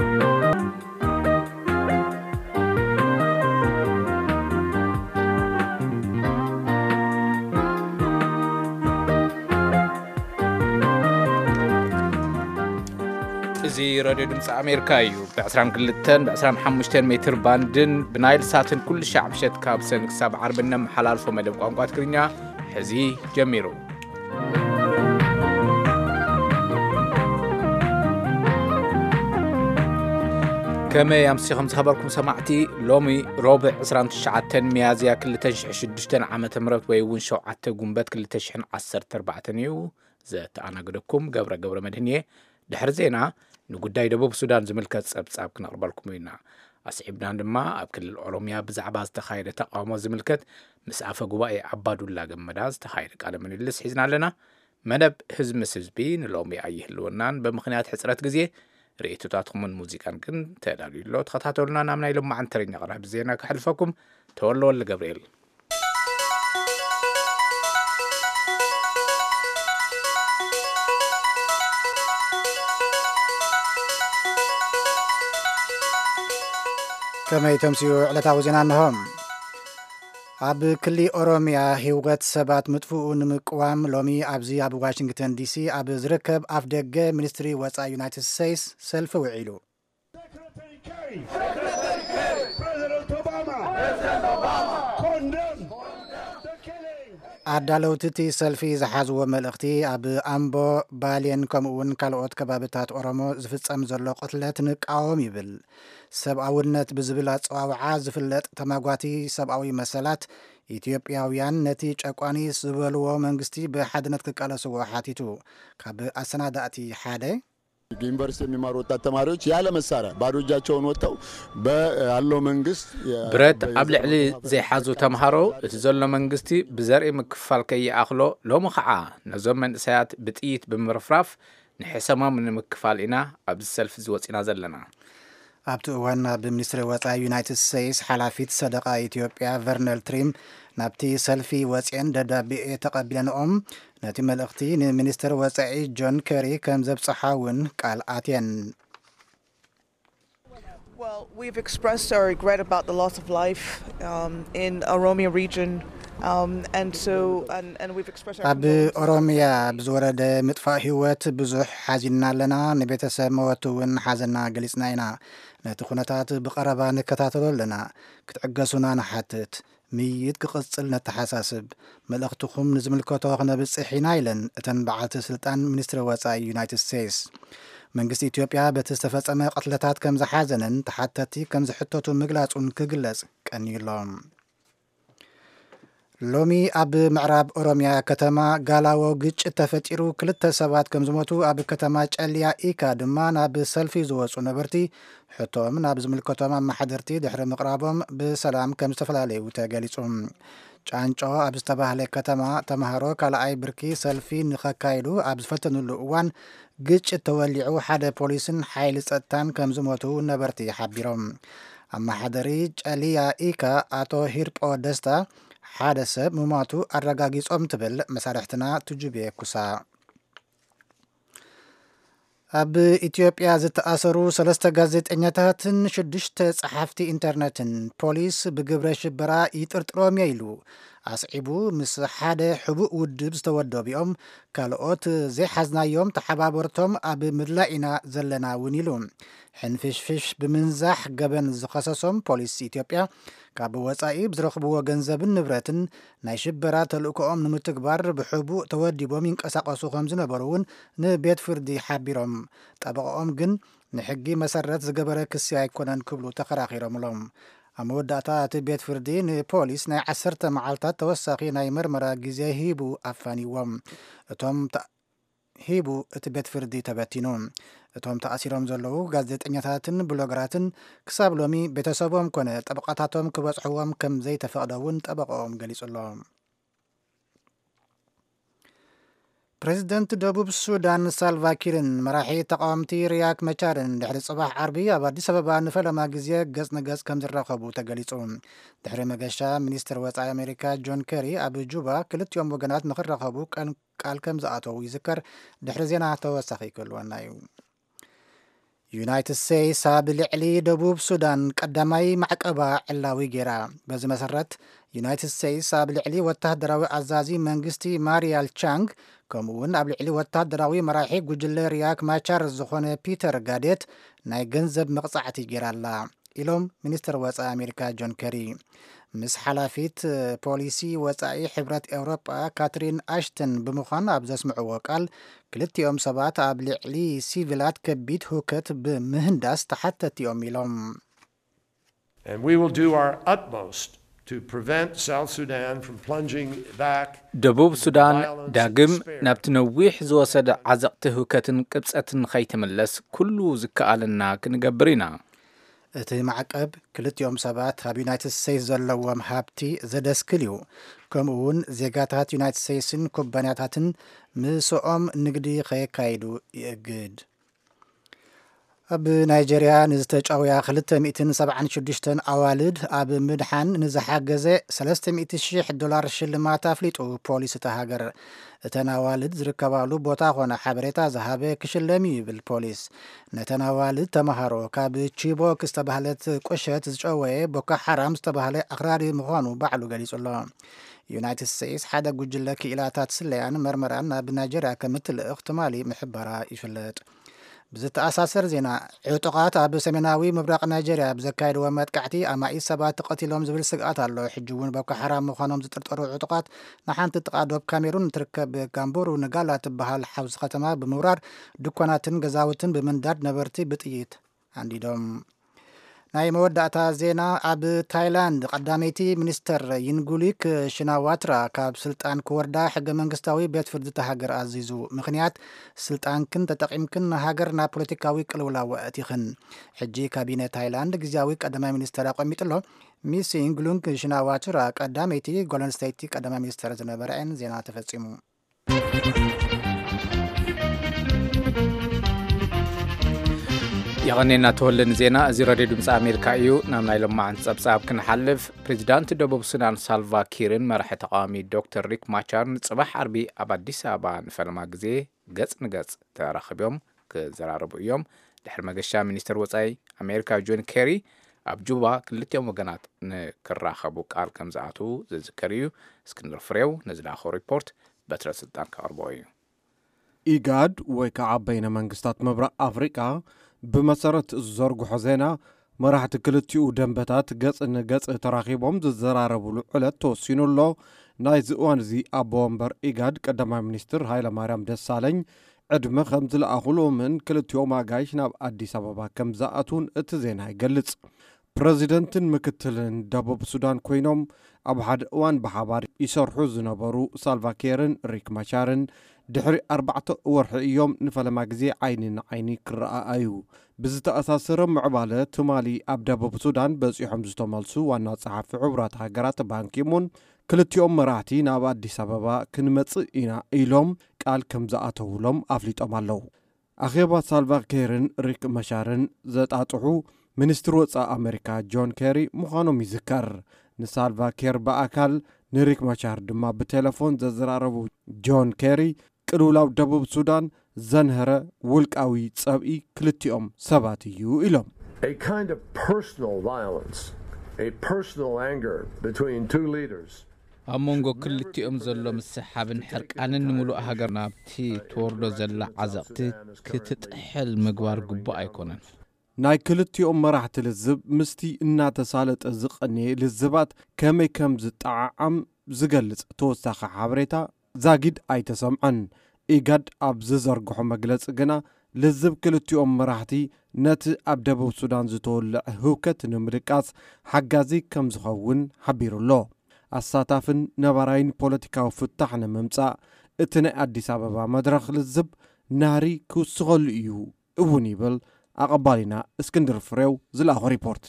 زي راديو دمس أمريكا بعشران كلتن بعشران حمشتن متر باندن بنايل ساتن كل شعب شت كابسن كسب عربنا محلال فمدب قنقات كرنيا حزي جميرو كما يمسيهم خبركم سمعتي لومي ربع عشران تشعتن ميازيا كل تشح شدشتن عامة مرات ويون شو عت جنبات كل تشحن عصر تربعتنيو زات أنا قدكم قبر مدنية دحرزينا نقداي دبوب السودان زملكات صاب كنقربلكم وينا أصعبنا عندما أبكل الأوروميا بزعباز تخايل تقاوم زملكات مسافة قبائي عبادو الله جمداز تخايل على من اللي حزنا لنا منب حزم سزبين لومي أيه اللونان بمخنيات حسرات جزية رئيتو تاتكم من موسيقى كن تداري لو تخطاتوا لنا نامنا يلوم عن ترين يقرأ بزينا كحلفكم تولوا ولا جبريل كما يتمسيو على تعوزنا أنهم أب كلي أوروميا هيوغت سبات مدفوع نمقوام لومي أبزي أب واشنطن دي سي أب زركب أفدق مينستري واتسا يونايتد ستيتس سلف وعيلو أدالو تتي سلفي زحازو ملغتي أب أمبو بالين كمون كالوت كبابتات أورومو زفت أمزرلو قتلت نقاوم يبل سبعونت بزبلات أوعا زفلت تماغواتي سبعوي مسالات إثيوبياويان نتيج أقواني سبلو منغستي بحدنت كالسو حاتيتو كاب أسناداتي حادي ዩኒቨርሲቲ የሚማሩ ወጣት ተማሪዎች ያለ መሳሪያ ባዶ እጃቸውን ወጥተው በአለው መንግስት ብረት አብልዕሊ ዘይሓዙ ተምሃሮ እቲ ዘሎ መንግስቲ ብዘርኢ ምክፋል ከይኣኽሎ ሎሚ ከዓ ነዞም መንእሰያት ብጥይት ብምርፍራፍ ንሕሰሞም ንምክፋል ኢና ኣብዚ ሰልፊ ዝወፂና ዘለና ኣብቲ እዋን ብሚኒስትሪ ወፃኢ ዩናይትድ ስቴትስ ሓላፊት ሰደቃ ኢትዮጵያ ቨርነል ትሪም ናብቲ ሰልፊ ወፅአን ደብዳቤ ተቐቢለንኦም ነቲ መልእኽቲ ንሚኒስትር ወፃኢ ጆን ከሪ ከም ዘብፅሓውን ቃል ኣትየን Well, we've expressed our regret about the loss of life in Oromia region. And we've expressed our ኣብ ኦሮሚያ ብዝወረደ ምጥፋእ ህይወት ብዙሕ ሓዚና ኣለና ንቤተሰብ መወቱ እውን ሓዘና ገሊፅና ኢና ነቲ ኩነታት ብቐረባ ንከታተሎ ኣለና ክትዕገሱና ንሓትት ምይት ክቕፅል ነተሓሳስብ መልእኽትኩም ንዝምልከቶ ክነብፅሕ ኢና ኢለን እተን በዓልቲ ስልጣን ሚኒስትሪ ወፃኢ ዩናይትድ ስቴትስ መንግስቲ ኢትዮጵያ በቲ ዝተፈፀመ ቀትለታት ከም ዝሓዘነን ተሓተቲ ከም ዝሕተቱ ምግላጹን ክግለጽ ቀኒሎም ሎሚ ኣብ ምዕራብ ኦሮሚያ ከተማ ጋላዎ ግጭት ተፈጢሩ ክልተ ሰባት ከም ዝሞቱ ኣብ ከተማ ጨልያ ኢካ ድማ ናብ ሰልፊ ዝወፁ ነበርቲ ሕቶም ናብ ዝምልከቶም ኣማሓደርቲ ድሕሪ ምቕራቦም ብሰላም ከም ዝተፈላለዩ ተገሊጹ ጫንጮ ኣብ ዝተባህለ ከተማ ተምሃሮ ካልኣይ ብርኪ ሰልፊ ንኸካይዱ ኣብ ዝፈተኑሉ እዋን ግጭት ተወሊዑ ሓደ ፖሊስን ሓይሊ ጸጥታን ከም ዝሞቱ ነበርቲ ሓቢሮም ኣማሓደሪ ጨልያ ኢካ ኣቶ ሂርጶ ደስታ ሓደ ሰብ ምማቱ ኣረጋጊጾም ትብል መሳርሕትና ትጁቤ ኩሳ ኣብ ኢትዮጵያ ዝተኣሰሩ 3 ጋዜጠኛታትን 6 ጸሓፍቲ ኢንተርኔትን ፖሊስ ብግብረ ሽበራ ይጥርጥሮም ኢሉ ኣስዒቡ ምስ ሓደ ሕቡእ ውድብ ዝተወደቢኦም ካልኦት ዘይሓዝናዮም ተሓባበርቶም ኣብ ምድላኢና ዘለና እውን ኢሉ ሕንፍሽፍሽ ብምንዛሕ ገበን ዝኸሰሶም ፖሊስ ኢትዮጵያ ካብ ወፃኢ ብዝረኽብዎ ገንዘብን ንብረትን ናይ ሽበራ ተልእኮኦም ንምትግባር ብሕቡእ ተወዲቦም ይንቀሳቐሱ ከም ዝነበሩ እውን ንቤት ፍርዲ ሓቢሮም ጠበቆኦም ግን ንሕጊ መሰረት ዝገበረ ክሲ ኣይኮነን ክብሉ ተኸራኺሮምሎም ኣብ መወዳእታ እቲ ቤት ፍርዲ ንፖሊስ ናይ 10 መዓልታት ተወሳኺ ናይ መርመራ ግዜ ሂቡ ኣፋኒዎም ሂቡ እቲ ቤት ፍርዲ ተበቲኑ እቶም ተኣሲሮም ዘለዉ ጋዜጠኛታትን ብሎገራትን ክሳብ ሎሚ ቤተሰቦም ኮነ ጠበቃታቶም ክበፅሕዎም ከም ዘይተፈቕደውን ጠበቆኦም ገሊጹሎም ፕሬዚደንት ደቡብ ሱዳን ሳልቫኪርን መራሒ ተቃዋምቲ ሪያክ መቻርን ድሕሪ ጽባሕ ዓርቢ ኣብ ኣዲስ ኣበባ ንፈለማ ግዜ ገጽ ንገጽ ከም ዝራኸቡ ተገሊጹ ድሕሪ መገሻ ሚኒስትር ወፃኢ ኣሜሪካ ጆን ከሪ ኣብ ጁባ ክልቲኦም ወገናት ንኽራኸቡ ቃል ከም ዝኣተዉ ይዝከር ድሕሪ ዜና ተወሳኺ ክህልወና እዩ ዩናይትድ ስቴትስ ኣብ ልዕሊ ደቡብ ሱዳን ቀዳማይ ማዕቀባ ዕላዊ ጌራ በዚ መሰረት ዩናይትድ ስቴትስ ኣብ ልዕሊ ወታደራዊ ኣዛዚ መንግስቲ ማርያል ቻንግ ከምኡውን ኣብ ልዕሊ ወታደራዊ መራሒ ጉጅለ ሪያክ ማቻር ዝኾነ ፒተር ጋዴት ናይ ገንዘብ መቕጻዕቲ ጌራላ ኢሎም ሚኒስትር ወፃኢ ኣሜሪካ ጆን ከሪ ምስ ሓላፊት ፖሊሲ ወፃኢ ሕብረት ኤውሮጳ ካትሪን ኣሽተን ብምዃን ኣብ ዘስምዕዎ ቃል ክልቲኦም ሰባት ኣብ ልዕሊ ሲቪላት ከቢድ ሁከት ብምህንዳስ ተሓተቲኦም ኢሎም And we will do our utmost to prevent South Sudan from plunging back ደቡብ ሱዳን ዳግም ናብቲ ነዊሕ ዝወሰደ ዓዘቕቲ ሁከትን ቅብፀትን ከይትምለስ ኩሉ ዝከኣልና ክንገብር ኢና እቲ ማዕቀብ ክልቲኦም ሰባት ኣብ ዩናይትድ ስቴትስ ዘለዎም ሃብቲ ዘደስክል እዩ ከምኡውን ዜጋታት ዩናይትድ ስቴትስን ኩባንያታትን ምስኦም ንግዲ ከየካይዱ ይእግድ ኣብ ናይጀርያ ንዝተጫወያ 276 ኣዋልድ ኣብ ምድሓን ንዝሓገዘ $300,000 ሽልማት ኣፍሊጡ ፖሊስ እታ ሃገር እተን ኣዋልድ ዝርከባሉ ቦታ ኾነ ሓበሬታ ዝሃበ ክሽለም ይብል ፖሊስ ነተን ኣዋልድ ተመሃሮ ካብ ቺቦክ ዝተባህለት ቁሸት ዝጨወየ ቦኮ ሓራም ዝተባህለ ኣክራሪ ምዃኑ ባዕሉ ገሊጹሎ ዩናይትድ ስቴትስ ሓደ ጉጅለ ክኢላታት ስለያን መርመራን ናብ ናይጀርያ ከምትልእኽ ትማሊ ምሕበራ ይፍለጥ ብዝተኣሳሰር ዜና ዕጡቃት ኣብ ሰሜናዊ ምብራቕ ናይጀርያ ብዘካየድዎ መጥቃዕቲ ኣማኢት ሰባት ተቐቲሎም ዝብል ስግኣት ኣሎ ሕጂ እውን ቦኮ ሓራም ምዃኖም ዝጥርጠሩ ዕጡቃት ንሓንቲ ጥቃዶብ ካሜሩን ትርከብ ጋምቦሩ ንጋላ ትበሃል ሓውዚ ከተማ ብምውራር ድኳናትን ገዛውትን ብምንዳድ ነበርቲ ብጥይት አንዲዶም ናይ መወዳእታ ዜና ኣብ ታይላንድ ቀዳመይቲ ሚኒስተር ይንጉሊክ ሽናዋትራ ካብ ስልጣን ክወርዳ ሕገ መንግስታዊ ቤት ፍርዲ ተሃገር ኣዚዙ ምክንያት ስልጣንክን ተጠቂምክን ሃገር ናብ ፖለቲካዊ ቅልውላው ኣእቲኽን ሕጂ ካቢነ ታይላንድ ግዚያዊ ቀዳማይ ሚኒስተር ኣቐሚጥሎ ሚስ ይንጉሊክ ሽናዋትራ ቀዳመይቲ ጓል ኣንስተይቲ ቀዳማይ ሚኒስተር ዝነበረን ዜና ተፈጺሙ يغنينا تولن زينا زي راديو دمس أمريكا يو نامنا لما عن سبساب كنحلف بريزيدانت دبوب سودان سالفا كيرن مرحة تقامي دكتور ريك ماتشار صباح عربي أبدي سابان فلما جزي جز نجز تراخب يوم كزرارب يوم دحر مجشة منستر وصاي أمريكا جون كيري أبجوبا كلتي يوم وجنات نكراخبو قال كم زعتو ذكريو اسكندر فريو نزل آخر ريبورت بتر سلطان كاربوي إيجاد وكعبين منجستات مبرق أفريقيا بمسارة الزرق حزينة مراحة كلتيو دنبتات قص إن قص تراخيبهم زراربو العلت توسينو الله نايز وانزي أبومبر إيجاد قدما منستر هايلا ماريام دسالين عدم خمز الأخلو من كلتيو ما قايش ناب أديس أبابا كم زاعتون اتزينا يقلت بريزيدنتن مكتلن دبوب سودان كوينوم أبحاد وان بحبار يسرحو زنبرو سالفا كيرن ريك ماشارن دحري 4 ورح يوم نفلما غزي عيني كرأ أيو بزتا أساسرم معبالة تمالي أبدا بسودان بزيحم زتمالسو وانا صحافي عبرات هاقرات بانكيمون كلتيوم مراتي نابا دي سببا كنمتص إنا إيلوم قال كمزاعته لهم أفليت أمالو أخيبا سالفا كيرن ريك مشارن زتاتحو منستر وصا أمريكا جون كيري مخانو ميذكر نسالفا كير بأكال نريك مشار دما بتلفون ززراربو جون كيري ቅልውላው ደቡብ ሱዳን ዘንህረ ውልቃዊ ጸብኢ ክልቲኦም ሰባት እዩ ኢሎም a kind of personal violence a personal anger between two leaders ኣሞንጎ ክልቲኦም ዘሎ ምስሓብን ሕርቃንን ንምሉእ ሃገር ናብቲ ተወርዶ ዘላ ዓዘቕቲ ክትጥሕል ምግባር ግቡእ ኣይኮነን ናይ ክልቲኦም መራሕቲ ልዝብ ምስቲ እናተሳለጠ ዝቐንየ ልዝባት ከመይ ከም ዝጠዓዓም ዝገልጽ ተወሳኺ ሓበሬታ ዛጊድ ኣይተሰምዐን ኢጋድ ኣብ ዝዘርግሖ መግለጽ ግና ልዝብ ክልቲኦም መራሕቲ ነቲ ኣብ ደቡብ ሱዳን ዝተወልዕ ህውከት ንምድቃስ ሓጋዚ ከም ዝኸውን ሓቢሩሎ ኣሳታፍን ነባራይን ፖለቲካዊ ፍታሕ ንምምጻእ እቲ ናይ ኣዲስ ኣበባ መድረኽ ልዝብ ናሪ ክውስኸሉ እዩ እውን ይብል ኣቐባሊና እስክንድር ፍሬው ዝለኣኾ ሪፖርት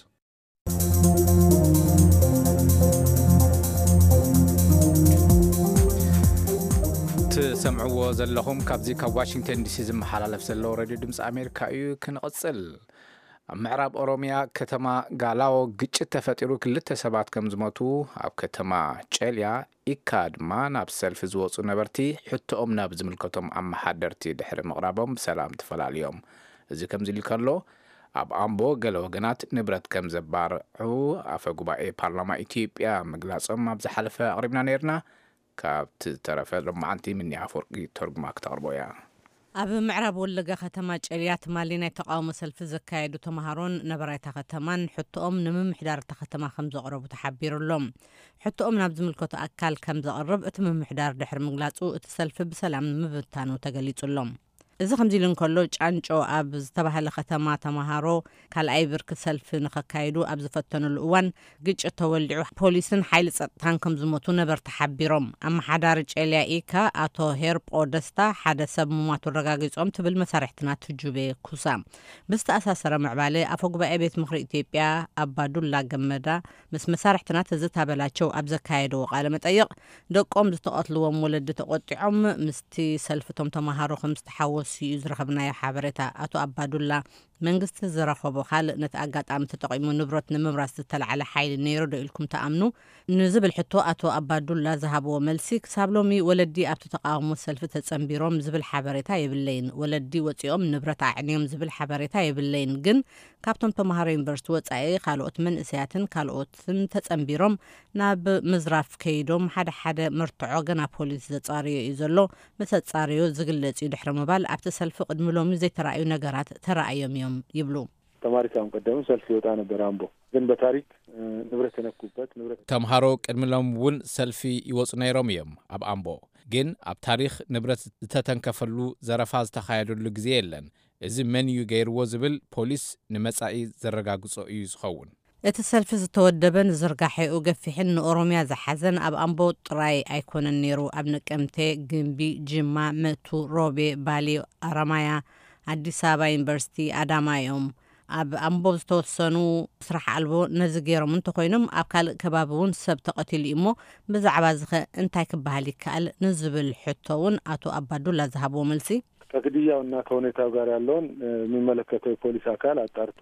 تسمعوا زلهم كابزي كواشنطن دي سي زمحلالف زلو راديو دمس أمريكا يو كنقصل معراب أوروميا كتما قالاو قجت تفتيرو كلتا سبات كم زموتو أب كتما تشاليا إيكاد ما ناب سلف زوصو نبرتي حتى أمنا بزملكتهم أما حدرتي دحر مغربهم سلام تفلال اليوم እዚ ከም ዝብል ከሎ ኣብ ኣምቦ ገለ ወገናት ንብረት ከም ዘባርዑ ኣፈ ጉባኤ ፓርላማ ኢትዮጵያ መግለጾም ኣብ ዝሓለፈ ኣቕሪብና ነርና ካብቲ ተረፈ ሎማዓንቲ ምንያ አፈወርቂ ተርጉማ ክተቕርቦ እያ ኣብ ምዕራብ ወለጋ ከተማ ጨልያ ትማሊ ናይ ተቃውሞ ሰልፊ ዘካየዱ ተማሃሮን ነበራይታ ከተማን ሕቶኦም ንምምሕዳር እታ ከተማ ከም ዘቕረቡ ተሓቢሩሎም ሕቶኦም ናብ ዝምልከቱ ኣካል ከም ዘቕርብ እቲ ምምሕዳር ድሕሪ ምግላጹ እቲ ሰልፊ ብሰላም ምብታኑ ተገሊጹሎም እዚ ከምዚ ኢሉ እንከሎ ጫንጮ ኣብ ዝተባሃለ ከተማ ተማሃሮ ካልኣይ ብርኪ ሰልፊ ንኸካይዱ ኣብ ዝፈተኑሉ እዋን ግጭት ተወልዑ ፖሊስን ሓይሊ ጸጥታን ከም ዝሞቱ ነበር ተሓቢሮም ኣመሓዳሪ ጨልያ ኢካ ኣቶ ሄርጶ ደስታ ሓደ ሰብ ምሟቱ ረጋጊጾም ትብል መሳርሕትና ትጁቤ ኩሳ ብዝተኣሳሰረ ምዕባለ ኣፈ ጉባኤ ቤት ምክሪ ኢትዮጵያ ኣባዱላ ገመዳ ምስ መሳርሕትና ተዝታበላቸው ኣብ ዘካየደዎ ቃለ መጠይቕ ደቆም ዝተቐትልዎም ወለዲ ተቆጢዖም ምስቲ ሰልፍቶም ተማሃሮ ከም ዝተሓወሱ እዩ ዝረኸብናዮ ሓበሬታ ኣቶ ኣባዱላ መንግስቲ ዝረኸቦ ካልእ ነቲ ኣጋጣሚ ተጠቂሙ ንብረት ንምምራስ ዝተለዓለ ሓይሊ ነይሩ ዶ ኢልኩም ተኣምኑ ንዝብል ሕቶ ኣቶ ኣባዱላ ዝሃብዎ መልሲ ክሳብ ሎሚ ወለዲ ኣብቲ ተቃውሞ ሰልፊ ተጸንቢሮም ዝብል ሓበሬታ የብለይን ወለዲ ወፂኦም ንብረት ኣዕንዮም ዝብል ሓበሬታ የብለይን ግን ካብቶም ተማሃሮ ዩኒቨርሲቲ ወጻኢ ካልኦት መንእሰያትን ካልኦትን ተጸንቢሮም ናብ ምዝራፍ ከይዶም ሓደ ምርትዖ ገና ፖሊስ ዘጻርዮ እዩ ዘሎ መሰጻርዮ ዝግለጽ እዩ ድሕሪ ምባል ኣብቲ ሰልፊ ቅድሚ ሎሚ ዘይተረኣዩ ነገራት ተረኣዮም እዮም ይብሉ ተማሪካም ቀደም ሰልፊ ይወጣ ነበር አምቦ ግን በታሪክ ንብረት ተነኩበት ንብረት ተምሃሮ ቅድሚ ሎም እውን ሰልፊ ይወጹ ነይሮም እዮም ኣብ አምቦ ግን ኣብ ታሪክ ንብረት ዝተተንከፈሉ ዘረፋ ዝተኻየደሉ ግዜ የለን እዚ መን እዩ ገይርዎ ዝብል ፖሊስ ንመጻኢ ዘረጋግጾ እዩ ዝኸውን እቲ ሰልፊ ዝተወደበን ዝርጋሕኡ ገፊሕን ንኦሮሚያ ዝሓዘን ኣብ አምቦ ጥራይ ኣይኮነን ነይሩ ኣብ ነቀምቴ ግንቢ ጅማ መቱ ሮቤ ባሊ አራማያ አዲስ አበባ ዩኒቨርሲቲ አዳማ እዮም ኣብ አምቦ ዝተወሰኑ ስራሕ አልቦ ነዚ ገይሮም እንተኮይኖም ኣብ ካልእ ከባቢ እውን ሰብ ተቐቲሉ እሞ ብዛዕባ ዝኸ እንታይ ክበሃል ይከኣል ንዝብል ሕቶውን ኣቶ አባዱላ ዝሃብዎ መልሲ ከግድያውና ከሁኔታው ጋር ያለውን የሚመለከተው ፖሊስ አካል አጣርቶ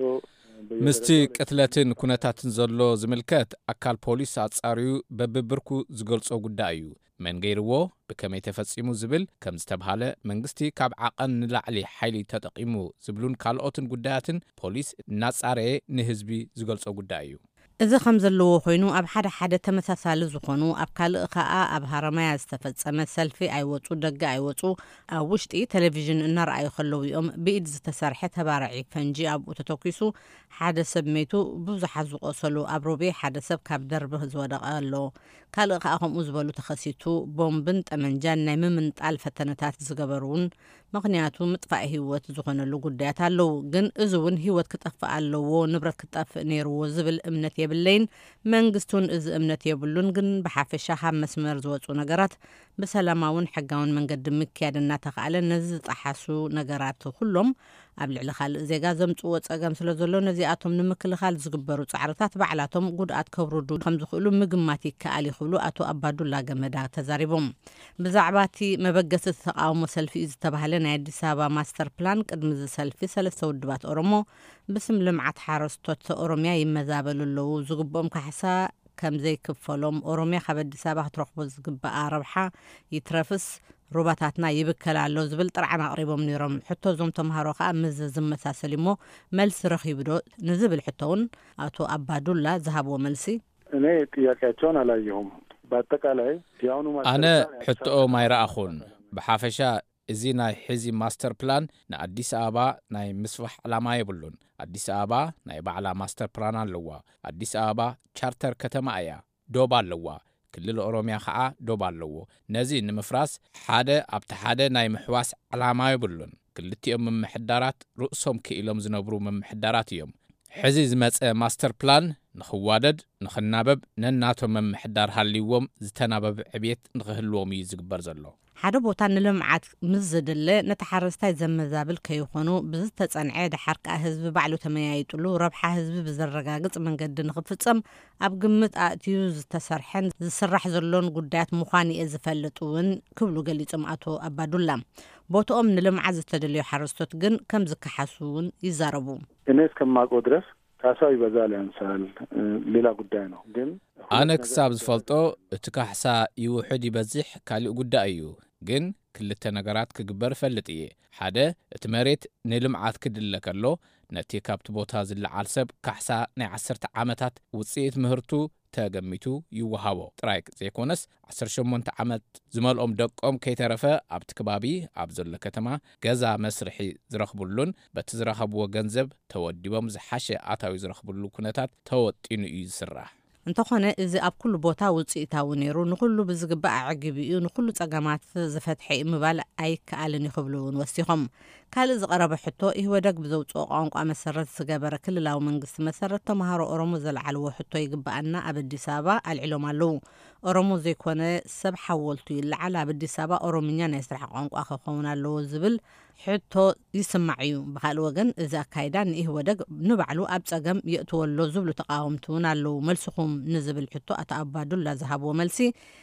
ምስቲ ቅትለትን ኩነታትን ዘሎ ዝምልከት ኣካል ፖሊስ ኣጻርዩ በብብርኩ ዝገልጾ ጉዳይ እዩ መን ገይርዎ ብከመይ ተፈጺሙ ዝብል ከም ዝተባሃለ መንግስቲ ካብ ዓቐን ንላዕሊ ሓይሊ ተጠቂሙ ዝብሉን ካልኦትን ጉዳያትን ፖሊስ እናጻረየ ንህዝቢ ዝገልጾ ጉዳይ እዩ እዚ ከም ዘለዎ ኮይኑ ኣብ ሓደ ተመሳሳሊ ዝኾኑ ኣብ ካልእ ኸኣ ኣብ ሃረማያ ዝተፈጸመ ሰልፊ ኣይወጹ ደገ ኣይወጹ ኣብ ውሽጢ ቴሌቪዥን እናርኣዩ ከለዉ እዮም ብኢድ ዝተሰርሐ ተባራዒ ፈንጂ ኣብኡ ተተኪሱ ሓደ ሰብ ሜቱ ብዙሓት ዝቆሰሉ ኣብ ሮቤ ሓደ ሰብ ካብ ደርቢ ዝወደቐ ኣሎ ካልእ ኸኣ ከምኡ ዝበሉ ተኸሲቱ ቦምብን ጠመንጃን ናይ ምምንጣል ፈተነታት ዝገበሩን ምክንያቱ ምጥፋእ ህይወት ዝኾነሉ ጉዳያት ኣለዉ ግን እዚ እውን ህይወት ክጠፍእ ኣለዎ ንብረት ክጠፍእ ነይርዎ ዝብል እምነት የብለይን መንግስቱን እዚ እምነት የብሉን ግን ብሓፈሻ ካብ መስመር ዝወፁ ነገራት ብሰላማውን ሕጋውን መንገዲ ምክያድ እናተኻእለ ነዚ ዝጠሓሱ ነገራት ኩሎም ኣብ ልዕሊ ካልእ ዜጋ ዘምጽዎ ጸገም ስለ ዘሎ ነዚኣቶም ንምክልኻል ዝግበሩ ጻዕርታት ባዕላቶም ጉድኣት ከብርዱ ከም ዝኽእሉ ምግማት ይከኣል ይኽብሉ ኣቶ ኣባዱላ ገመዳ ተዛሪቦም ብዛዕባ እቲ መበገሲ ተቃውሞ ሰልፊ ዝተባሃለ ናይ አዲስ አበባ ማስተር ፕላን ቅድሚ ዝሰልፊ 3 ውድባት ኦሮሞ ብስም ልምዓት ሓረስቶት ኦሮሚያ ይመዛበሉ ኣለዉ ዝግብኦም ካሕሳ ከም ዘይክፈሎም ኦሮሚያ ካብ አዲስ አበባ ክትረኽቦ ዝግባኣ ረብሓ ይትረፍስ ሩባታትና ይብከል ኣሎ ዝብል ጥርዓን ኣቕሪቦም ነይሮም ሕቶ ዞም ተምሃሮ ከዓ ምዝ ዝመሳሰል እሞ መልሲ ረኺቡ ዶ ንዝብል ሕቶውን ኣቶ ኣባዱላ ዝሃብዎ መልሲ እኔ ጥያቄያቸውን አላየሁም በአጠቃላይ ያውኑ ኣነ ሕቶኦ ማይረኣኹን ብሓፈሻ እዚ ናይ ሕዚ ማስተር ፕላን ንአዲስ አበባ ናይ ምስፋሕ ዕላማ የብሉን አዲስ አበባ ናይ ባዕላ ማስተር ፕላን ኣለዋ አዲስ አበባ ቻርተር ከተማ እያ ዶባ ኣለዋ ክልል ኦሮሚያ ከዓ ዶባ ኣለዎ ነዚ ንምፍራስ ሓደ ኣብቲ ሓደ ናይ ምሕዋስ ዕላማ የብሉን ክልቲኦም ምምሕዳራት ርእሶም ክኢሎም ዝነብሩ ምምሕዳራት እዮም ሕዚ ዝመፀ ማስተር ፕላን ንኽዋደድ ንኽናበብ ነናቶም መምሕዳር ሃልይዎም ዝተናበብ ዕብየት ንኽህልዎም እዩ ዝግበር ዘሎ ሓደ ቦታ ንልምዓት ምስ ዝድለ ነቲ ሓረስታይ ዘመዛብል ከይኾኑ ብዝተጸንዐ ድሓርቃ ህዝቢ ባዕሉ ተመያይጥሉ ረብሓ ህዝቢ ብዘረጋግጽ መንገዲ ንኽፍጸም ኣብ ግምት ኣእትዩ ዝተሰርሐን ዝስራሕ ዘሎን ጉዳያት ምዃን እየ ዝፈልጥ እውን ክብሉ ገሊጾም ኣቶ ኣባዱላ ቦታኦም ንልምዓት ዝተደልዩ ሓረስቶት ግን ከም ዝከሓሱ እውን ይዛረቡ እኔ እስከማውቀው ድረስ ካሳው ይበዛል ያንሳል ሌላ ጉዳይ ነው ግን ኣነ ክሳብ ዝፈልጦ እቲ ካሕሳ ይውሕድ ይበዝሕ ካልእ ጉዳይ እዩ ግን ክልተ ነገራት ክግበር ፈልጥ እየ ሓደ እቲ መሬት ንልምዓት ክድለከሎ ነቲ ካብቲ ቦታ ዝለዓል ሰብ ካሕሳ ናይ 10 ዓመታት ውጽኢት ምህርቱ ተገሚቱ ይወሃቦ ጥራይ ዘይኮነስ 18 ዓመት ዝመልኦም ደቆም ከይተረፈ ኣብቲ ከባቢ ኣብ ዘሎ ከተማ ገዛ መስርሒ ዝረኽቡሉን በቲ ዝረኸብዎ ገንዘብ ተወዲቦም ዝሓሸ ኣታዊ ዝረኽቡሉ ኩነታት ተወጢኑ እዩ ዝስራሕ እንተኾነ እዚ ኣብ ኩሉ ቦታ ውጽኢታዊ ነይሩ ንኩሉ ብዝግባእ ዕግቢኡ ንኩሉ ጸገማት ዝፈትሐ ምባል ኣይከኣልን ይኽብሉን ወሲኾም ካልእ ዝቐረበ ሕቶ ይወደግ ብዘውፅኦ ቋንቋ መሰረት ዝገበረ ክልላዊ መንግስቲ መሰረት ተማሃሮ ኦሮሞ ዘለዓልዎ ሕቶ ይግባአና ኣብ አዲስ አበባ አልዒሎም ኣለዉ ኦሮሞ ዘይኮነ ሰብ ሓወልቱ ይለዓል ኣብ አዲስ አበባ ኦሮምኛ ናይ ስራሕ ቋንቋ ክኸውን ኣለዎ ዝብል ሕቶ ይስማዕ እዩ ብኻልእ ወገን እዚ ኣካይዳ ንይወደግ ንባዕሉ ኣብ ጸገም የእትወሎ ዝብሉ ተቃወምቲ እውን ኣለዉ መልስኹም ንዝብል ሕቶ ኣቶ ኣባዱላ ዝሃብዎ መልሲ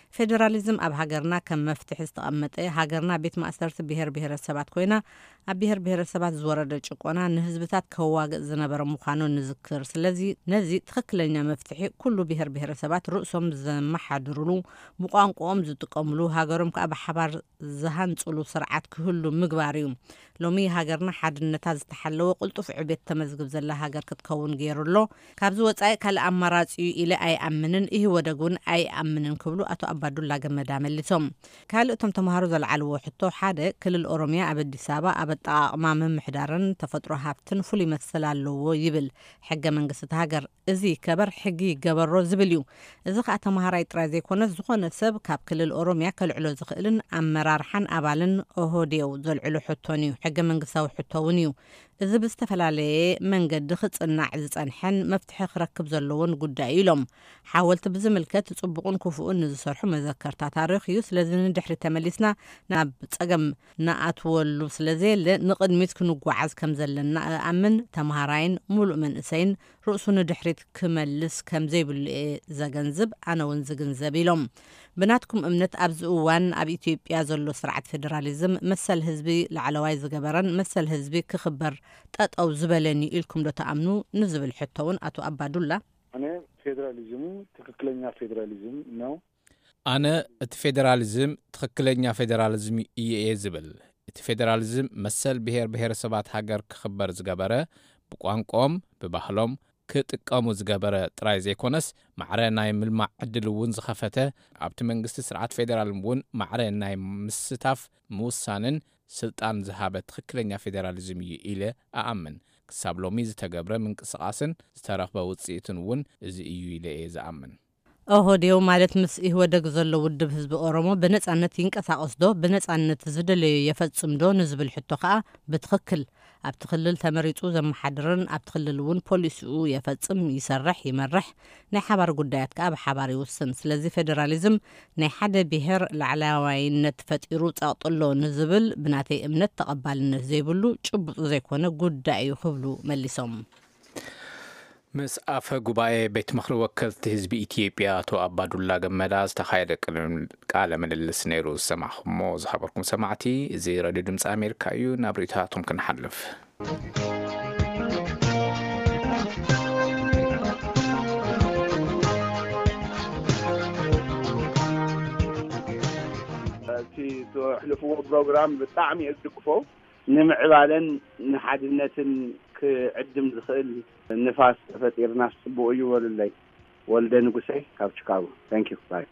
ፌደራሊዝም ኣብ ሃገርና ከም መፍትሒ ዝተቐመጠ ሃገርና ቤት ማእሰርቲ ብሄር ብሄረሰባት ኮይና ኣብ ብሄር ብሄረሰባት ዝወረደ ጭቆና ንህዝብታት ከዋግእ ዝነበረ ምዃኑ ንዝክር ስለዚ ነዚ ትክክለኛ መፍትሒ ኩሉ ብሄር ብሄረሰባት ርእሶም ዘመሓድሩሉ ብቋንቋኦም ዝጥቀምሉ ሃገሮም ከዓ ብሓባር ዝሃንጽሉ ስርዓት ክህሉ ምግባር እዩ ሎሚ ሃገርና ሓድነታ ዝተሓለወ ቁልጡፍ ዕቤት ተመዝግብ ዘላ ሃገር ክትከውን ገይሩሎ ካብዚ ወጻኢ ካልእ ኣማራጺ ኢለ ኣይኣምንን ይወደጉን ኣይኣምንን ክብሉ ኣቶ ኣባዱላ ገመዳ መሊሶም ካልእ እቶም ተማሃሮ ዘለዓልዎ ሕቶ ሓደ ክልል ኦሮሚያ ኣብ አዲስ አበባ ኣብ ኣጠቃቅማ ምምሕዳርን ተፈጥሮ ሃብትን ፍሉይ መሰል ኣለዎ ይብል ሕገ መንግስቲ ሃገር እዚ ከበር ሕጊ ገበሮ ዝብል እዩ እዚ ከዓ ተማሃራይ ጥራይ ዘይኮነስ ዝኾነ ሰብ ካብ ክልል ኦሮሚያ ከልዕሎ ዝኽእልን ኣመራርሓን ኣባልን ኦህዴው ዘልዕሎ ሕቶን እዩ ሕገ መንግስታዊ ሕቶውን እዩ እዚ ብዝተፈላለየ መንገዲ ክጽናዕ ዝጸንሐን መፍትሒ ክረክብ ዘለዎን ጉዳይ ኢሎም ሓወልቲ ብዝምልከት ጽቡቕን ክፉኡን ንዝሰርሑ መዘከርታ ታሪኽ እዩ ስለዚ ንድሕሪ ተመሊስና ናብ ጸገም ንኣትወሉ ስለዘየለ ንቕድሚት ክንጓዓዝ ከም ዘለና ኣምን ተማሃራይን ሙሉእ መንእሰይን ርእሱ ንድሕሪት ክመልስ ከም ዘይብሉ ዘገንዝብ ኣነ እውን ዝግንዘብ ኢሎም ብናትኩም እምነት ኣብዚ እዋን ኣብ ኢትዮጵያ ዘሎ ስርዓት ፌደራሊዝም መሰል ህዝቢ ላዕለዋይ ዝገበረን መሰል ህዝቢ ክኽበር ጠጠው ዝበለኒ ኢልኩም ዶ ተኣምኑ ንዝብል ሕቶውን ኣቶ ኣባዱላ ኣነ ፌደራሊዝሙ ትክክለኛ ፌደራሊዝም ነው ኣነ እቲ ፌደራሊዝም ትክክለኛ ፌደራሊዝም እየ ዝብል እቲ ፌደራሊዝም መሰል ብሄር ብሄረሰባት ሃገር ክኽበር ዝገበረ ብቋንቋኦም ብባህሎም ክጥቀሙ ዝገበረ ጥራይ ዘይኮነስ ማዕረ ናይ ምልማዕ ዕድል እውን ዝኸፈተ ኣብቲ መንግስቲ ስርዓት ፌደራል እውን ማዕረ ናይ ምስታፍ ምውሳንን ስልጣን ዝሃበ ትክክለኛ ፌደራሊዝም እዩ ኢለ ኣኣምን ክሳብ ሎሚ ዝተገብረ ምንቅስቃስን ዝተረኽበ ውጽኢትን እውን እዚ እዩ ኢለ ዝኣምን ኦህዴው ማለት ምስ ይወደግ ዘሎ ውድብ ህዝቢ ኦሮሞ በነጻነት ይንቀሳቀስ ዶ በነጻነት ዝደለየ የፈጽም ዶ ንዝብል ሕቶ ከዓ በትክክል ኣብ ትክልል ተመሪጹ ዘመሓድርን ኣብ ትክልል እውን ፖሊሲኡ የፈጽም ይሰርሕ ይመርሕ ናይ ሓባር ጉዳያት ከዓ ብሓባር ይውስን ስለዚ ፌደራሊዝም ናይ ሓደ ብሄር ላዕለዋይነት ፈጢሩ ጸቕጥሎ ንዝብል ብናተይ እምነት ተቐባልነት ዘይብሉ ጭቡጥ ዘይኮነ ጉዳይ እዩ ክብሉ መሊሶም ምስ ኣፈ ጉባኤ ቤት ምክሪ ወከልቲ ህዝቢ ኢትዮጵያ ኣቶ ኣባዱላ ገመዳ ዝተኻየደ ቃለ ምልልስ ነይሩ ዝሰማዕኹሞ ዝኸበርኩም ሰማዕቲ እዚ ሬድዮ ድምፂ ኣሜሪካ እዩ ናብ ርእይቶታቶም ክንሓልፍ እቲ ተሕልፍዎ ፕሮግራም ብጣዕሚ እድግፎ ንምዕባለን ንሓድነትን ክዕድም ዝኽእል ንፋስ ተፈጢርና ጽቡቕ እዩ ወልለይ ወልደ ንጉሴ ካብ ቺካጎ ታንክ ዩ ባይ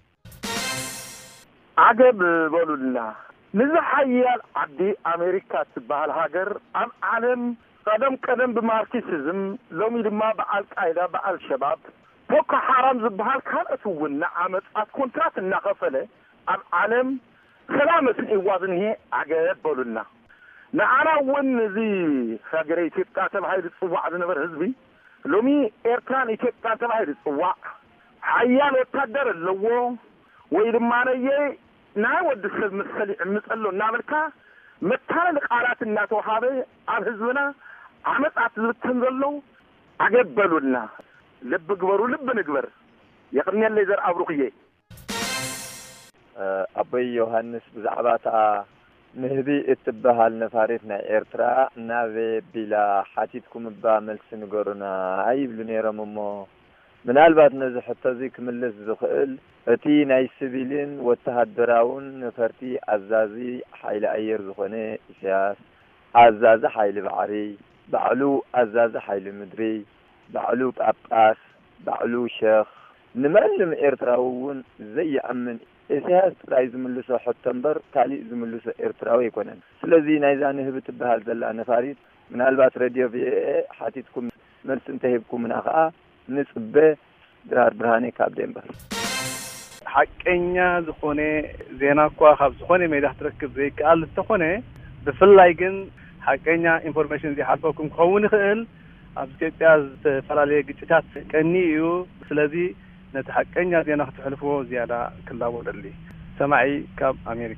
عجب بقولوا لنا نزحيال عدي أمريكا تبع الهجر عن عالم قدم بماركسيزم لو ميدما بالقاعدة بالشباب فوق حرام زبهال كانت ولنا عمت كونترات النقفله عن عالم سلامة الإيوازن هي عجب بقولوا لنا نعرف ون ذي خجري تبقى هاي الصواع نبر حزبي لومي إيرتران تبقى هاي الصواع حيان وتقدر اللو ويدما نيجي نعود مسألة نعملها متى القارات الناس وهذا على حزبنا عمت أتزلوا عجب بلولنا لب جبروا لب نجبر يقني اللي زر أبروقية أبي يوحنس بزعباتها نهدي اتباها النفاريتنا إيرترا نافي بلا حاتيتكم بامل سنقرنا عيب لنيرا ممو ምናልባት ነዚ ሕቶዚ ክምልስ ዝኽእል እቲ ናይ ሲቪልን ወተሃደራውን ነፈርቲ ኣዛዚ ሓይሊ ኣየር ዝኾነ ኢሳያስ ኣዛዚ ሓይሊ ባዕሪ ባዕሉ ኣዛዚ ሓይሊ ምድሪ ባዕሉ ጳጳስ ባዕሉ ሸኽ ንመንም ኤርትራዊ እውን ዘይኣምን ኢሳያስ ጥራይ ዝምልሶ ሕቶ እምበር ካሊእ ዝምልሶ ኤርትራዊ ኣይኮነን። ስለዚ ናይዛ ንህብ ትበሃል ዘላ ነፋሪት ምናልባት ሬድዮ ቪኦኤ ሓቲትኩም መልሲ እንተሂብኩምና ከዓ ንጽበ ድራር ብርሃኔ ካብ ደንበር ሓቀኛ ዝኾነ ዜና እኳ ካብ ዝኾነ ሜዳ ትረክብ ዘይከኣል እንተኾነ ብፍላይ ግን ሓቀኛ ኢንፎርሜሽን ዝሓልፈኩም ክኸውን ይኽእል ኣብ ኢትዮጵያ ዝተፈላለየ ግጭታት ቀኒ እዩ። ስለዚ ነቲ ሓቀኛ ዜና ክትሕልፍዎ ዝያዳ ክላወደሊ ሰማዒ ካብ ኣሜሪካ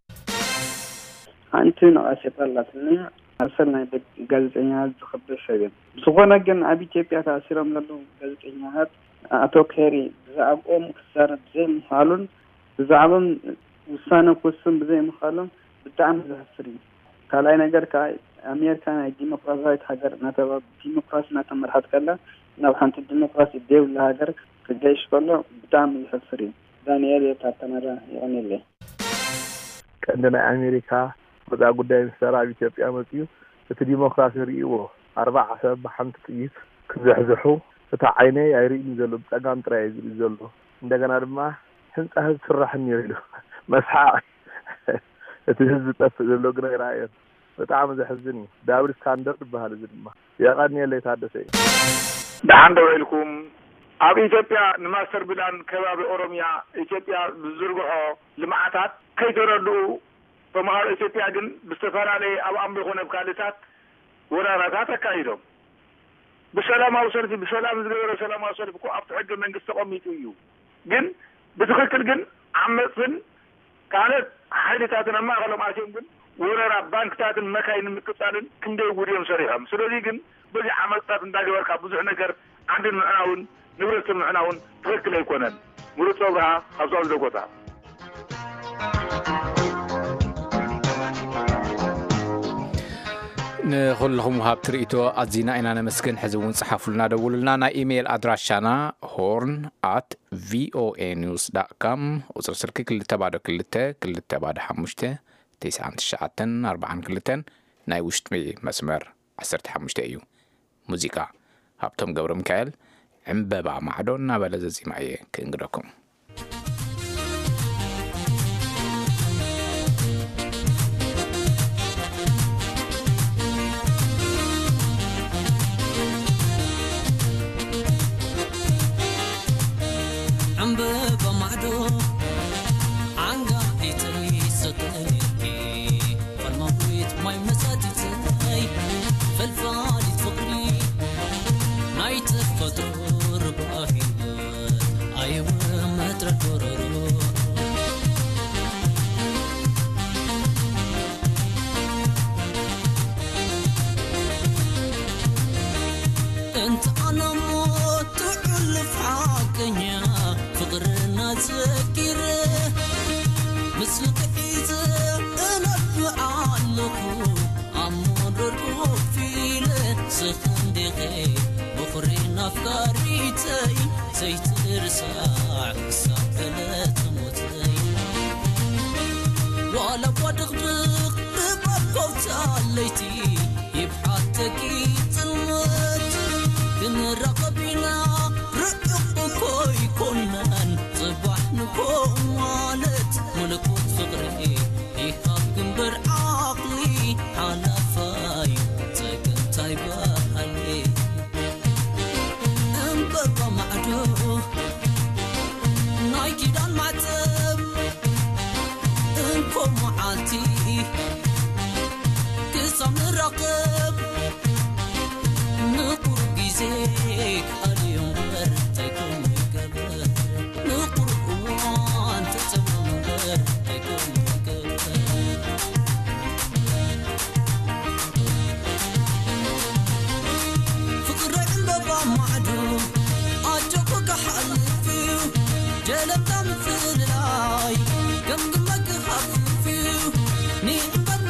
ኣንቲ ነቐሰጠላትና ኣሰል ናይ ጋዜጠኛታት ዝኽበር ሰገን ዝኾነ ግን ኣብ ኢትዮጵያ ተኣሲሮም ዘለዉ ጋዜጠኛታት ኣቶ ኬሪ ብዛዕባኦም ክዛረብ ዘይምዃሉን ብዛዕባኦም ውሳነ ክወስን ብዘይምዃሎም ብጣዕሚ ዘሕፍር እዩ። ካልኣይ ነገር ከዓ ኣሜሪካ ናይ ዲሞክራሲያዊት ሃገር ዲሞክራሲ እናተመርሓት ከላ ናብ ሓንቲ ዲሞክራሲ ዘይብላ ሃገር ክገይሽ ከሎ ብጣዕሚ ዘሕፍር እዩ። ዳንኤል የታተናራ ይቐኒለ ቀንዲ ናይ ኣሜሪካ ወዛ ጉዳይ ምሰራ ኣብ ኢትዮጵያ መፅዩ እቲ ዲሞክራሲ ርእይዎ 40 ሰብ ብሓንቲ ጥይት ክዝሕዝሑ እታ ዓይነይ ኣይርእይን ዘሎ ብፀጋም ጥራይ ዝብል ዘሎ እንደገና ድማ ህንፃ ህዝቢ ስራሕን ይብሉ መስሓቅ እቲ ህዝቢ ጠፍእ ዘሎ ግን ኣይረኣዮን በጣም ዘሕዝን እዩ። ዳብር ስካንደር ዝበሃል እዚ ድማ የቐኒለ የታደሰ እዩ። ደሓን ደው ኢልኩም ኣብ ኢትዮጵያ ንማስተር ፕላን ከባቢ ኦሮሚያ ኢትዮጵያ ዝዝርግሖ ልምዓታት ከይተረድኡ ተማሃሮ ኢትዮጵያ ግን ብዝተፈላለየ ኣብ ኣምቦ ይኹን ኣብ ካልእታት ወራራታት ኣካይዶም ብሰላማዊ ሰልፊ ብሰላም ዝገበረ ሰላማዊ ሰልፊ እኮ ኣብቲ ሕገ መንግስቲ ተቐሚጡ እዩ። ግን ብትክክል ግን ዓመፅን ካልኦት ሓይልታትን ኣብ ማእኸሎም ኣትዮም ግን ወረራ ባንክታትን መካይንን ምቅፃልን ክንደይ ጉድዮም ሰሪሖም። ስለዚ ግን በዚ ዓመፅታት እንዳገበርካ ብዙሕ ነገር ዓንድን ምዕናውን ንብረትን ምዕናውን ትክክል ኣይኮነን። ሙሉእ ፀብርሃ ካብዞም ዘጎታ ንኹልኹም ውሃብ ትርኢቶ ኣዚና ኢና ነመስግን። ሕዚ እውን ጽሓፉልና ደውሉልና። ናይ ኢሜይል ኣድራሻና horn@voanews.com ቁፅሪ ስልኪ 222-225-9942 ናይ ውሽጢ መስመር 15 እዩ። ሙዚቃ ሃብቶም ገብረ ሚካኤል ዕምበባ ማዕዶ እናበለ ዘዚማ እየ ክእንግደኩም።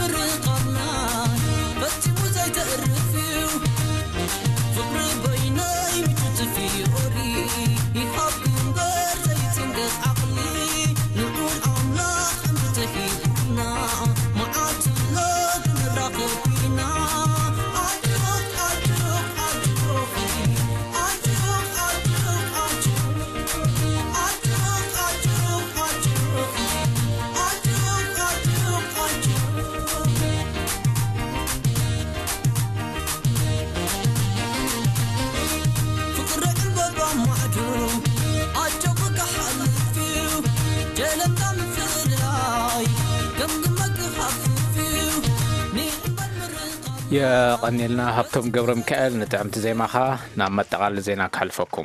فقر بينا يقنيلنا هبتم قبر مكائل نتعمت زي ما خا نعم التقال زينا كحلفكم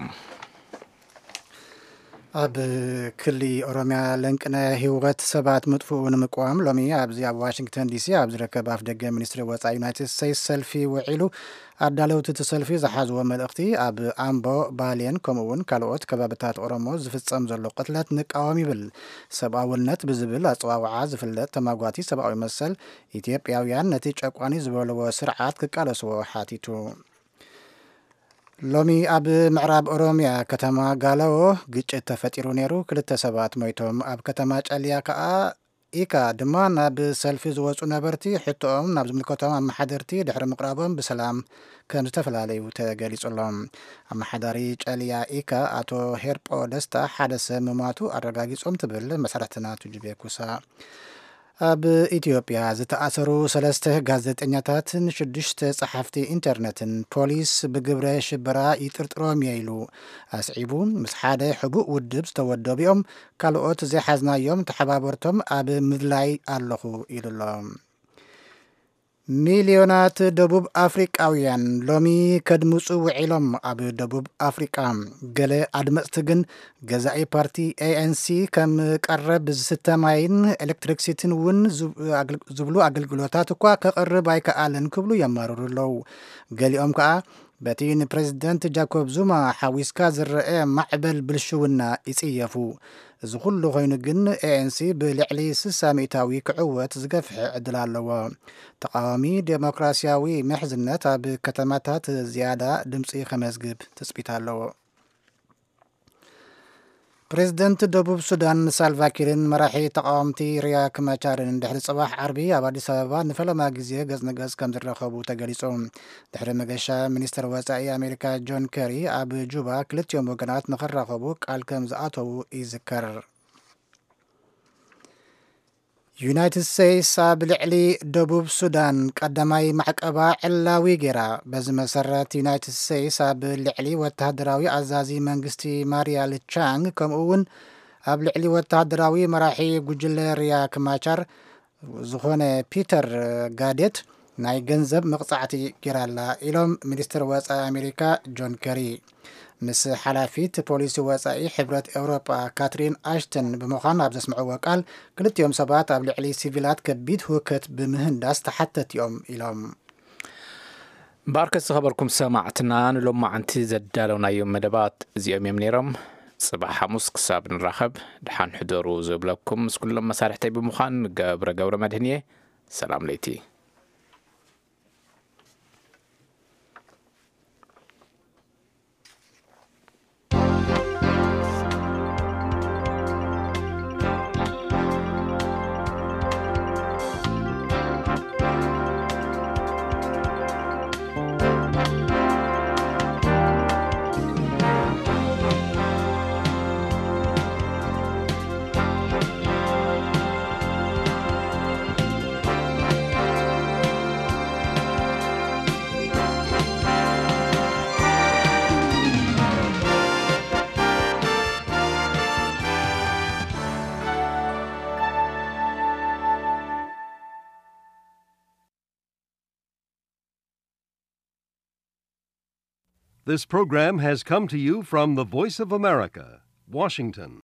ኣብ ክሊ ኦሮሚያ ለንቅነ ህይወት ሰባት መጥፍኡ ንምቋም ሎሚ ኣብዚ ኣብ ዋሽንግተን ዲሲ ኣብ ዝርከብ ኣፍ ደገ ሚኒስትሪ ወፃኢ ዩናይትድ ስቴትስ ሰልፊ ውዒሉ ኣዳለውቲ እቲ ሰልፊ ዝሓዝዎ መልእኽቲ ኣብ ኣምቦ ባሌን ከምኡውን ካልኦት ከባቢታት ኦሮሞ ዝፍጸም ዘሎ ቅትለት ንቃወም ይብል ሰብኣውነት ብዝብል ኣፀዋውዓ ዝፍለጥ ተማጓቲ ሰብኣዊ መሰል ኢትዮጵያውያን ነቲ ጨቋኒ ዝበልዎ ስርዓት ክቃለስዎ ሓቲቱ ሎሚ ኣብ ምዕራብ ኦሮሚያ ከተማ ጋላዎ ግጭት ተፈጢሩ ነይሩ ክልተ ሰባት ሞይቶም ኣብ ከተማ ጨልያ ከዓ ኢካ ድማ ናብ ሰልፊ ዝወፁ ነበርቲ ሕቶኦም ናብ ዝምልከቶም ኣመሓደርቲ ድሕሪ ምቅራቦም ብሰላም ከም ዝተፈላለዩ ተገሊጹሎም ኣመሓዳሪ ጨልያ ኢካ ኣቶ ሄርጶ ደስታ ሓደ ሰብ ምማቱ ኣረጋጊጾም ትብል መሰረትና ቱጅቤ ኩሳ ኣብ ኢትዮጵያ ዝተኣሰሩ 3 ጋዜጠኛታትን 6 ጸሓፍቲ ኢንተርኔትን ፖሊስ ብግብረ ሽበራ ይጥርጥሮም ኢሉ ኣስዒቡ ምስ ሓደ ሕቡእ ውድብ ዝተወደቢኦም ካልኦት ዘይሓዝናዮም ተሓባበርቶም ኣብ ምድላይ ኣለኹ ኢሉሎም ሚልዮናት ደቡብ አፍሪቃውያን ሎሚ ከድምፁ ውዒሎም ኣብ ደቡብ አፍሪቃ ገለ ኣድመፅቲ ግን ገዛኢ ፓርቲ ANC ከም ቀረብ ዝተማይን ኤሌክትሪክሲቲን እውን ዝብሉ ኣገልግሎታት እኳ ከቕርብ ኣይከኣልን ክብሉ የማርሩ ኣለዉ ገሊኦም ከዓ በቲ ንፕሬዚደንት ጃኮብ ዙማ ሓዊስካ ዝረአ ማዕበል ብልሽውና ይጽየፉ እዚ ኩሉ ኮይኑ ግን ANC ብልዕሊ 60% ክዕወት ዝገፍሕ ዕድል ኣለዎ ተቃዋሚ ዴሞክራሲያዊ ምሕዝነት ኣብ ከተማታት ዝያዳ ድምፂ ከመዝግብ ተፅቢት ኣለዎ ፕሬዚደንት ደቡብ ሱዳን ሳልቫኪርን መራሒ ተቃዋምቲ ሪያክ ማቻርን ድሕሪ ጽባሕ ዓርቢ ኣብ ኣዲስ አበባ ንፈለማ ግዜ ገጽ ንገጽ ከም ዝረኸቡ ተገሊጾም ድሕሪ መገሻ ሚኒስትር ወፃኢ ኣሜሪካ ጆን ከሪ ኣብ ጁባ ክልቲኦም ወገናት ንኸራኸቡ ቃል ከም ዝኣተዉ ይዝከር ዩናይትድ ስቴትስ ኣብ ልዕሊ ደቡብ ሱዳን ቀዳማይ ማዕቀባ ዕላዊ ጌራ በዚ መሰረት ዩናይትድ ስቴትስ ኣብ ልዕሊ ወተሃደራዊ ኣዛዚ መንግስቲ ማርያል ቻንግ ከምኡውን ኣብ ልዕሊ ወተሃደራዊ መራሒ ጉጅለ ሪያክ ማቻር ዝኾነ ፒተር ጋዴት ናይ ገንዘብ መቕጻዕቲ ጌራላ ኢሎም ሚኒስትር ወፃኢ ኣሜሪካ ጆን ከሪ ምስ ሓላፊት ፖሊሲ ወፃኢ ሕብረት ኤውሮጳ ካትሪን ኣሽተን ብምዃን ኣብ ዘስምዕዎ ቃል ክልቲኦም ሰባት ኣብ ልዕሊ ሲቪላት ከቢድ ህውከት ብምህንዳስ ተሓተት እዮም ኢሎም ባርከት ዝኸበርኩም ሰማዕትና ንሎማዓንቲ ዘዳለውናዮም መደባት እዚኦም እዮም ነይሮም ጽባሕ ሐሙስ ክሳብ ንራኸብ ድሓን ሕደሩ ዝብለኩም ምስ ኩሎም መሳርሕተይ ብምዃን ገብረ መድህንየ ሰላም ለይቲ This program has come to you from the Voice of America, Washington.